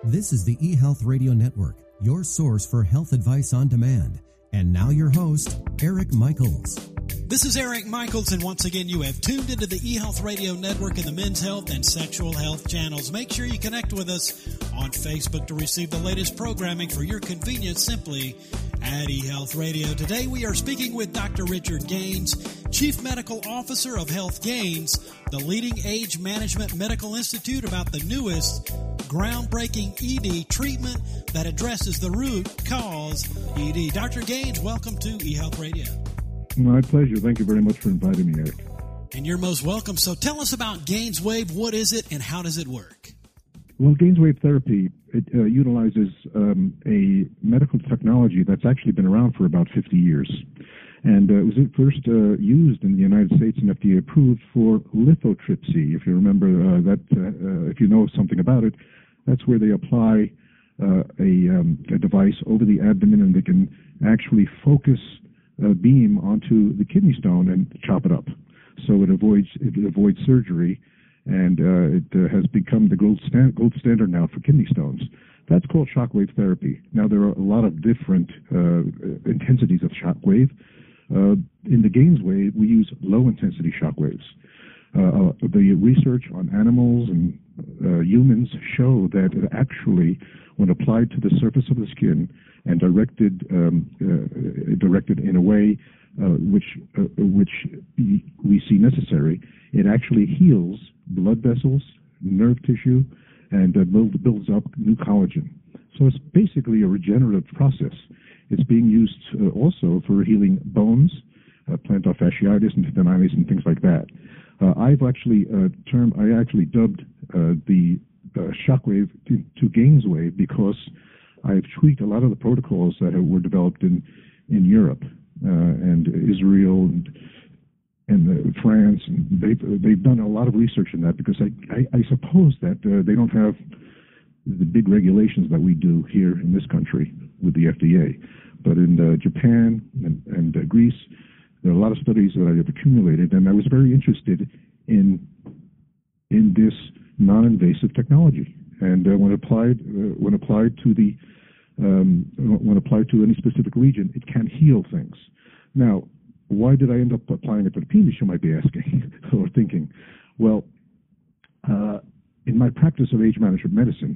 This is the eHealth Radio Network, your source for health advice on demand. And now your host, Eric Michaels. This is Eric Michaels, and once again, you have tuned into the eHealth Radio Network and the Men's Health and Sexual Health channels. Make sure you connect with us on Facebook to receive the latest programming for your convenience simply at eHealth Radio. Today, we are speaking with Dr. Richard Gaines, Chief Medical Officer of Health Gains, the leading age management medical institute, about the newest groundbreaking ED treatment that addresses the root cause ED. Dr. Gaines, welcome to eHealth Radio. My pleasure. Thank you very much for inviting me, Eric. And you're most welcome. So tell us about GainsWave. What is it and how does it work? Well, GainsWave therapy, it utilizes a medical technology that's actually been around for about 50 years. And it was first used in the United States and FDA approved for lithotripsy. If you remember if you know something about it, that's where they apply a device over the abdomen and they can actually focus a beam onto the kidney stone and chop it up. So it avoids surgery, and it has become the gold standard now for kidney stones. That's called shockwave therapy. Now, there are a lot of different intensities of shockwave. In the GainsWave, we use low-intensity shockwaves. The research on animals and humans show that it actually, when applied to the surface of the skin and directed in a way which we see necessary, it actually heals blood vessels, nerve tissue, and builds up new collagen. So it's basically a regenerative process. It's being used also for healing bones, plantar fasciitis and tendinitis and things like that. I actually dubbed the shockwave to GainsWave because I've tweaked a lot of the protocols that were developed in Europe and Israel and France. And they've done a lot of research in that because I suppose that they don't have the big regulations that we do here in this country with the FDA. But in Japan and Greece, there are a lot of studies that I have accumulated, and I was very interested in this non-invasive technology. And when applied to any specific region, it can heal things. Now, why did I end up applying it to the penis, you might be asking or thinking? Well, in my practice of age management medicine,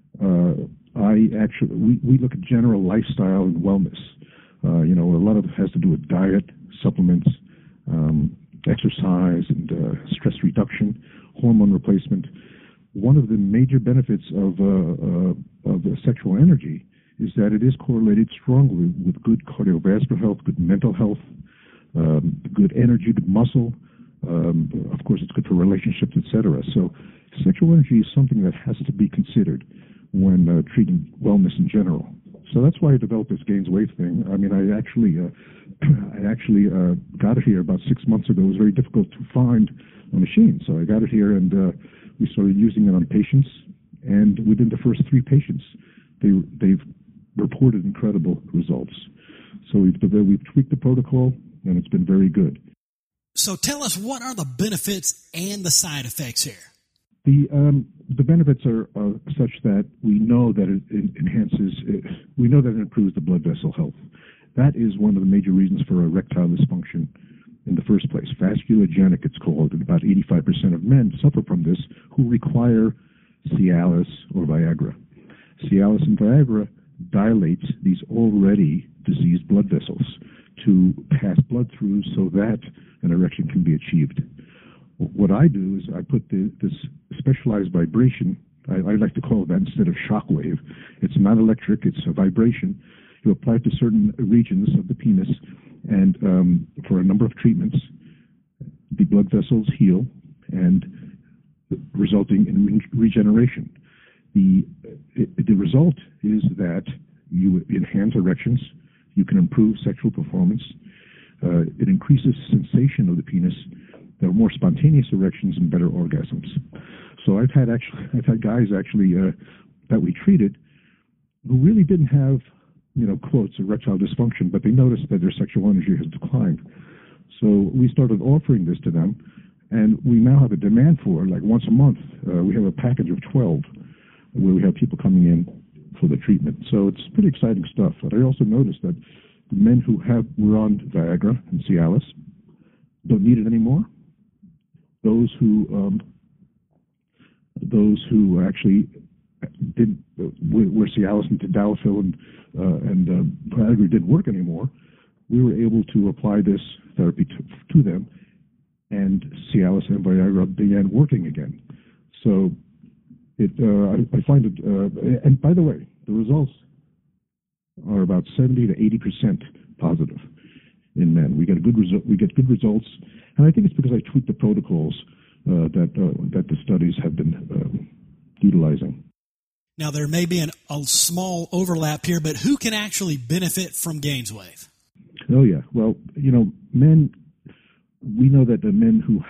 we look at general lifestyle and wellness. A lot of it has to do with diet, supplements, exercise, and stress reduction, hormone replacement. One of the major benefits of sexual energy is that it is correlated strongly with good cardiovascular health, good mental health, good energy, good muscle. Of course, it's good for relationships, etc. So sexual energy is something that has to be considered when treating wellness in general. So that's why I developed this GainsWave thing. I mean, I actually got it here about 6 months ago. It was very difficult to find a machine, so I got it here, and we started using it on patients. And within the first 3 patients, they've reported incredible results. So we've tweaked the protocol, and it's been very good. So tell us, what are the benefits and the side effects here? The benefits are such that we know that it improves the blood vessel health. That is one of the major reasons for erectile dysfunction in the first place. Vasculogenic, it's called, and about 85% of men suffer from this who require Cialis or Viagra. Cialis and Viagra dilates these already diseased blood vessels to pass blood through so that an erection can be achieved. What I do is I put this specialized vibration, I like to call it that instead of shockwave. It's not electric, it's a vibration. You apply it to certain regions of the penis, and for a number of treatments, the blood vessels heal, and resulting in regeneration. The result is that you enhance erections, you can improve sexual performance, it increases sensation of the penis. There are more spontaneous erections and better orgasms. So I've had guys that we treated who really didn't have, quotes, erectile dysfunction, but they noticed that their sexual energy has declined. So we started offering this to them, and we now have a demand for, like once a month, we have a package of 12 where we have people coming in for the treatment. So it's pretty exciting stuff. But I also noticed that the men who were on Viagra and Cialis don't need it anymore. Those who actually didn't, where Cialis and Tadalafil and Viagra didn't work anymore, we were able to apply this therapy to them, and Cialis and Viagra began working again. So I find it, and by the way, the results are about 70 to 80% positive in men. We get good results, and I think it's because I tweaked the protocols that the studies have been utilizing. Now, there may be a small overlap here, but who can actually benefit from GainsWave? Oh, yeah. Well, men, we know that the men who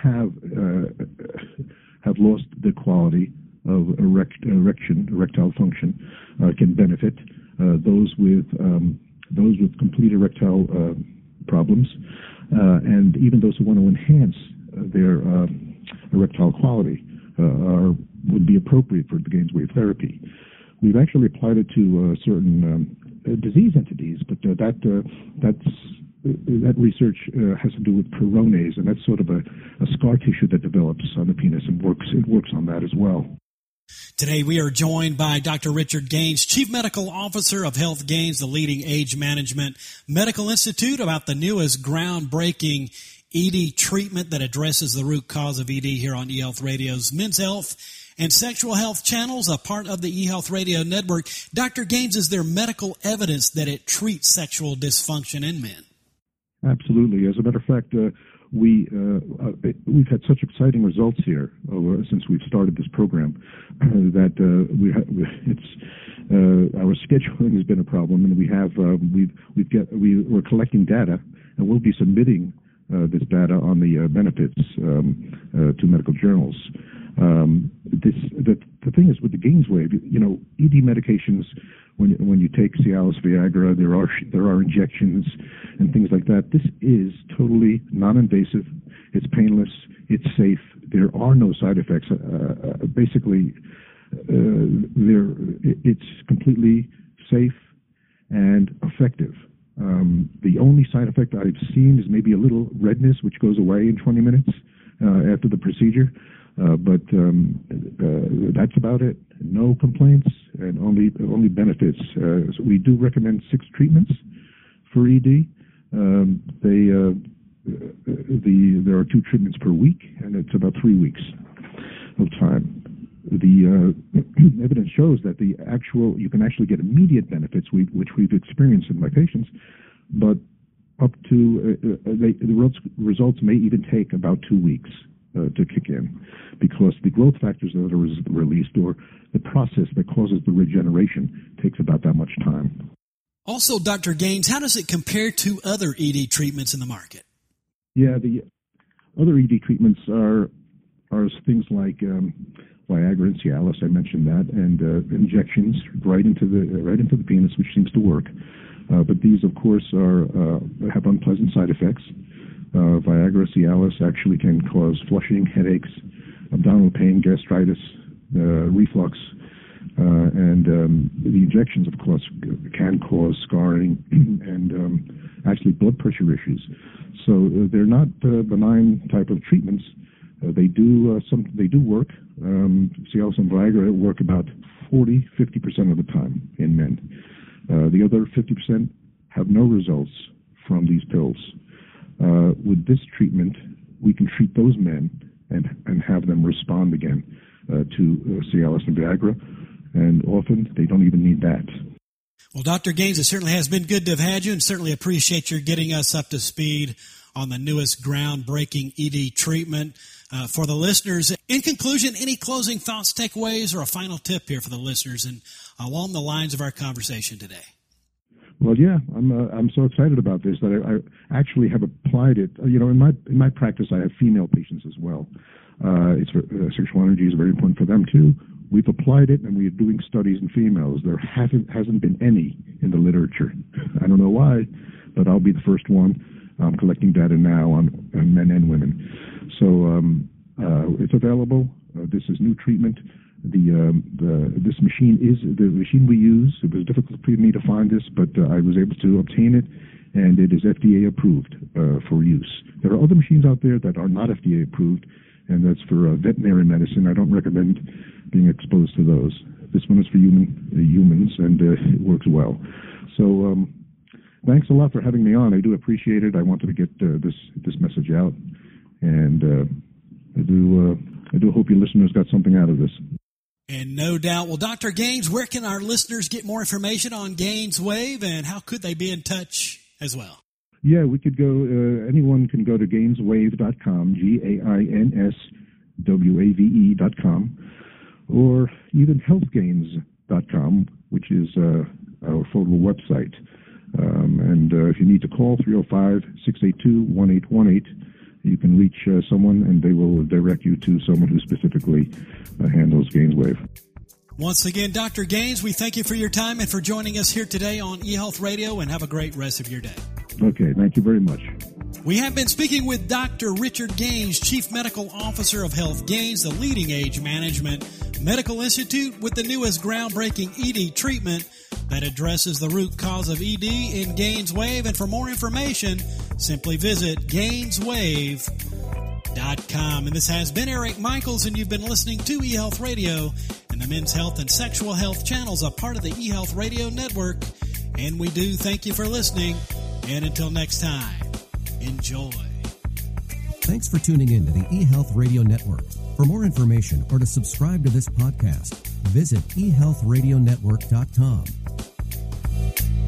have lost the quality of erectile function, can benefit. Those with complete erectile problems, and even those who want to enhance their erectile quality would be appropriate for the GainsWave therapy. We've actually applied it to certain disease entities, but that research has to do with Peyronie's, and that's sort of a scar tissue that develops on the penis, and it works on that as well. Today we are joined by Dr. Richard Gaines, Chief Medical Officer of Health Gains, the leading age management medical institute, about the newest groundbreaking ED treatment that addresses the root cause of ED here on eHealth Radio's Men's Health and Sexual Health channels, a part of the eHealth Radio Network. Dr. Gaines, is there medical evidence that it treats sexual dysfunction in men? Absolutely. As a matter of fact, we've had such exciting results here since we've started this program that our scheduling has been a problem, and we're collecting data, and we'll be submitting this data on the benefits to medical journals. The thing is with the GainsWave, ED medications. When you take Cialis, Viagra, there are injections and things like that. This is totally non-invasive. It's painless. It's safe. There are no side effects. Basically, it's completely safe and effective. The only side effect I've seen is maybe a little redness, which goes away in 20 minutes after the procedure. But that's about it. No complaints and only benefits. So we do recommend 6 treatments for ED. There are 2 treatments per week, and it's about 3 weeks of time. The evidence shows that you can actually get immediate benefits, which we've experienced in my patients, but up to the results may even take about 2 weeks to kick in, because the growth factors that are released, or the process that causes the regeneration, takes about that much time. Also, Dr. Gaines, how does it compare to other ED treatments in the market? Yeah, the other ED treatments are things like Viagra and Cialis. I mentioned that, and injections right into the penis, which seems to work. But these, of course, have unpleasant side effects. Viagra, Cialis actually can cause flushing, headaches, abdominal pain, gastritis, reflux, and the injections, of course, can cause scarring and actually blood pressure issues. So they're not benign type of treatments. They do work. Cialis and Viagra work about 40-50% of the time in men. The other 50% have no results from these pills. With this treatment, we can treat those men and have them respond again to Cialis and Viagra, and often they don't even need that. Well, Dr. Gaines, it certainly has been good to have had you, and certainly appreciate your getting us up to speed on the newest groundbreaking ED treatment for the listeners. In conclusion, any closing thoughts, takeaways, or a final tip here for the listeners, and along the lines of our conversation today? Well, yeah, I'm so excited about this that I actually have applied it. In my practice, I have female patients as well. Sexual energy is very important for them too. We've applied it, and we are doing studies in females. There hasn't been any in the literature. I don't know why, but I'll be the first one. I'm collecting data now on men and women. So it's available. This is new treatment. This machine is the machine we use. It was difficult for me to find this, but I was able to obtain it, and it is FDA approved for use. There are other machines out there that are not FDA approved, and that's for veterinary medicine. I don't recommend being exposed to those. This one is for humans, and it works well. So thanks a lot for having me on. I do appreciate it. I wanted to get this message out, and I do hope your listeners got something out of this. And no doubt. Well, Dr. Gaines, where can our listeners get more information on GainsWave, and how could they be in touch as well? Yeah, we could go, anyone can go to gainswave.com, GAINSWAVE.com, or even healthgains.com, which is our photo website. And if you need to call 305-682-1818, you can reach someone, and they will direct you to someone who specifically handles GainsWave. Once again, Dr. Gaines, we thank you for your time and for joining us here today on eHealth Radio, and have a great rest of your day. Okay, thank you very much. We have been speaking with Dr. Richard Gaines, Chief Medical Officer of Health Gains, the leading age management medical institute with the newest groundbreaking ED treatment that addresses the root cause of ED in GainsWave. And for more information, simply visit GainsWave.com. And this has been Eric Michaels, and you've been listening to eHealth Radio and the Men's Health and Sexual Health channels, a part of the eHealth Radio Network. And we do thank you for listening. And until next time, enjoy. Thanks for tuning in to the eHealth Radio Network. For more information or to subscribe to this podcast, visit eHealthRadioNetwork.com.